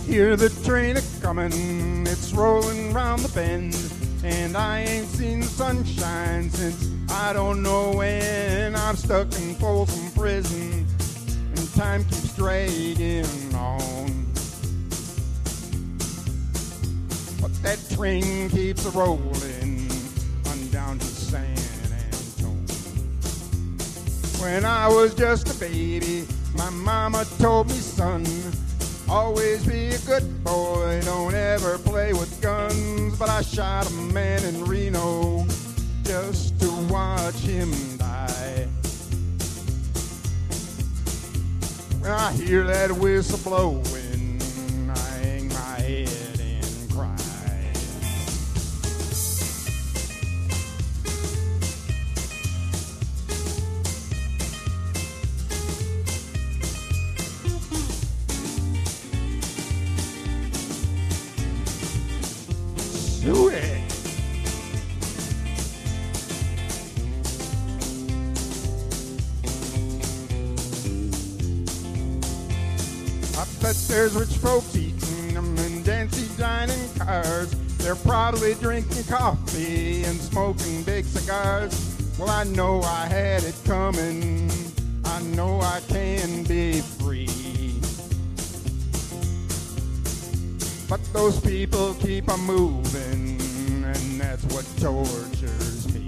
hear the train a-comin', it's rolling round the bend, and I ain't seen the sunshine since I don't know when. I'm stuck in Folsom Prison, and time keeps dragging on. But that train keeps a-rolling on down to San Antone. When I was just a baby, my mama told me, son, always be a good boy, don't ever play with guns. But I shot a man in Reno just to watch him die. When I hear that whistle blowing, I hang my head and cry. Do it. I bet there's rich folks eating them and dancy dining cars. They're probably drinking coffee and smoking big cigars. Well, I know I had it coming. I know I can be free. But those people keep on moving, and that's what tortures me.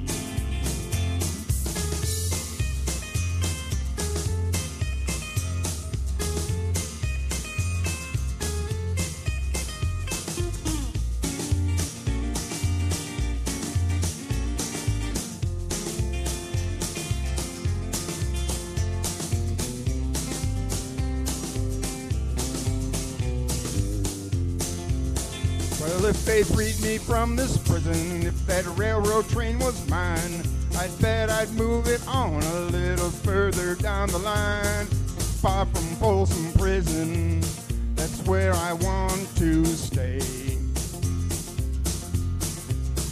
Well, if they freed me from this prison, if that railroad train was mine, I'd bet I'd move it on a little further down the line. Far from Folsom Prison, that's where I want to stay.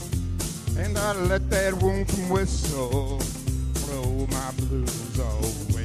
And I'd let that lonesome whistle blow my blues away.